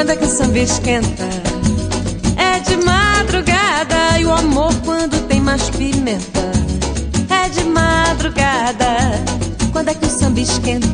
Quando é que o samba esquenta? É de madrugada. E o amor quando tem mais pimenta? É de madrugada. Quando é que o samba esquenta?